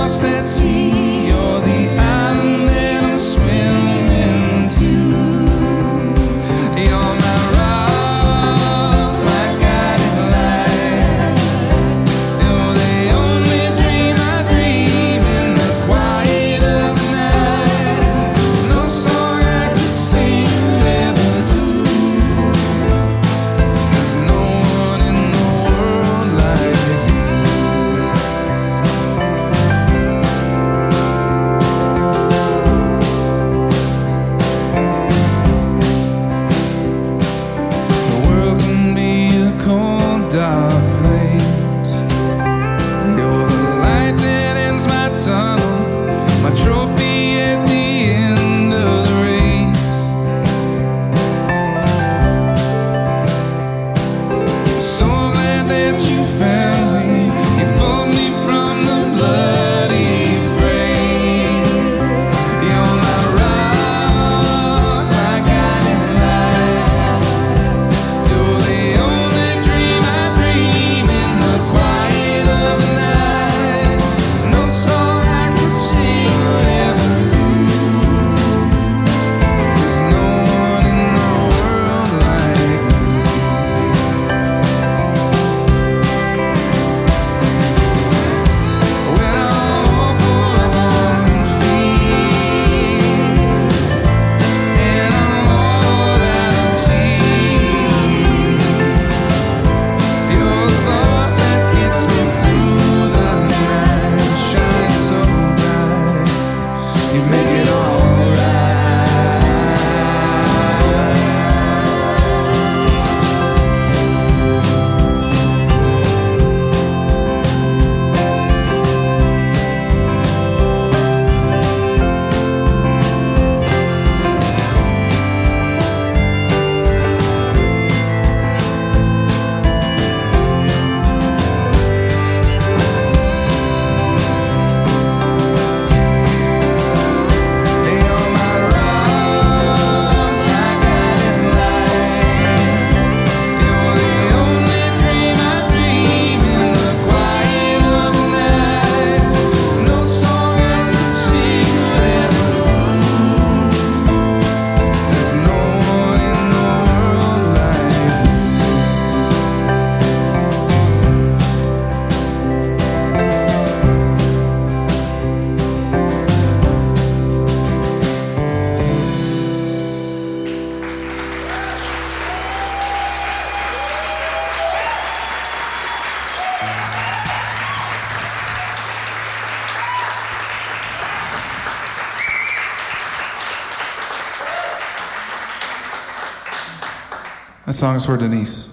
lost at sea. You're the island that I'm swimming to. You're my rock, my guiding light. You're the only dream I dream in the quiet of the night. No song I could sing would ever do. There's no one in the world like you. The world can be a cold, dark place. You're the light that ends my tunnel, my trophy at the end of the race. So glad that you found me. You pulled me from the bloody fray. You're my rock, my guiding light. You're the only dream I dream in the quiet of the night. No song I could sing would ever do. There's no one in the world like you. When I'm all full of longing feet, and I'm all out of tea, you're the thought that gets me through the night. Shine so bright, you make it alright. You're my rock, my guiding light. You're the only dream I dream in the quiet of the night. No song I could sing would ever do. There's no one in the world like you. That song is for Denise.